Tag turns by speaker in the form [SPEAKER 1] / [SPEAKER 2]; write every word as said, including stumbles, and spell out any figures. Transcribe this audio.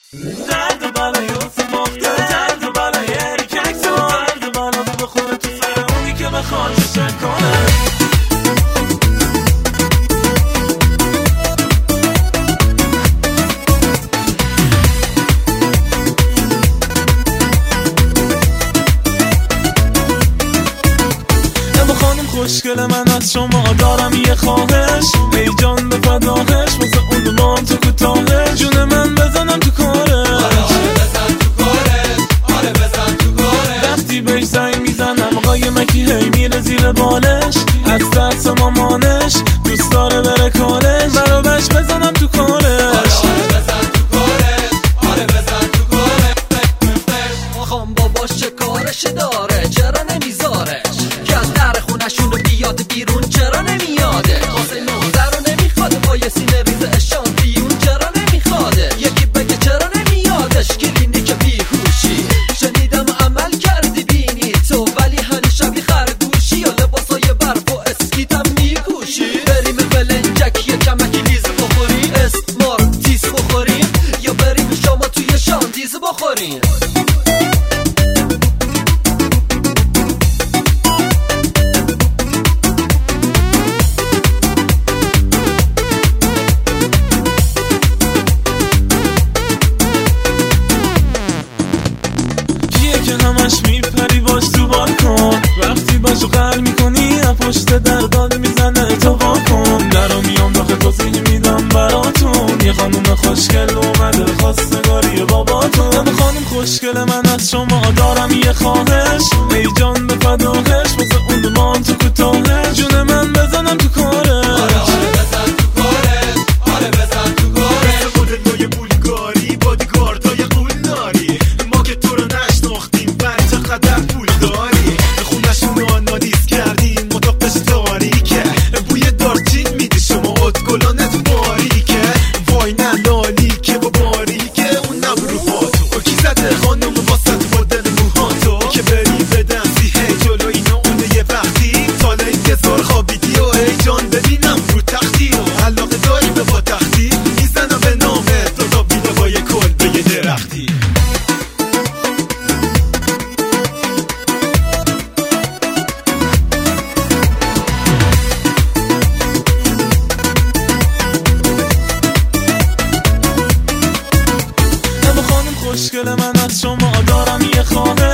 [SPEAKER 1] درد بلای اتفاق درد بلای ارکک تو درد بلا بخوره تو سر اونی که بخواد شک کنه. خوشگل من از شما دارم یه خواهش، ای جان به فداهش واسه اون با هم تو کوتاهش، جون من بزنم تو کارش. آره بزن تو کارش، آره بزن تو کارش. وقتی بهش زنگ میزنم قایمکی هی میره زیر بالش، از ترس مامانش دوست داره بره کارش، برا بهش بزنم تو کارش.
[SPEAKER 2] آره بزن تو کارش، آره بزن تو کارش. آخام باباش چه کارش داره، چرا نمیذارش که از در خونشون رو بیاد بیرون، چرا نمیاده واسه نوزه رو نمیخواده با یه سینه ریز اشانتیون، چرا نمیخواده یکی بگه چرا نمیادش کلینیک بیهوشی. شنیدم عمل کردی بینی تو ولی هنی شبی خرگوشی، یا لباسای برف و اسکیتم میکوشی. بریم بلنجک یه کمکی لیز بخوریم، اسمارتیس بخوریم، یا بریم شما توی شانتیز بخوریم.
[SPEAKER 1] همش میپری باش تو بالکن، وقتی باشو قهر میکنی پشت در داد میزنه تو واکن. درو میام داخل توضیح میدم براتون، یه خانوم خوشگل اومده خواستگاری باباتون. یه خانوم خوشگل من از شما دارم یه خواهش، ای جان به فداهش واسه اون با هم تو کوتاهش، جون من بزنم تو کارش.
[SPEAKER 2] آره بزن تو کارش، آره بزن تو کارش.
[SPEAKER 3] خودت با یه پولگاری بادیگاردای قولداری، ما که تو رو نشناختیم برای چقدر پول داری. خونشون آنالیز کردیم مطابقش تاریکه، بوی دارچین میدی شما ادگلانت باریکه. وای ننالی که با باریکه اون نبرو پاتو کی زده خانم واسط با دل موهاتو، که بری بدنسی هی جلو اینا اونه یه وقتی سال انتظار خوابیدی و ای جان ببینم رو تختی و علاقه داری به با تختی، میزنم به نامه دادا بیده با یه کل به یه درختی.
[SPEAKER 1] خوشگل من از شما دارم یه خواهش،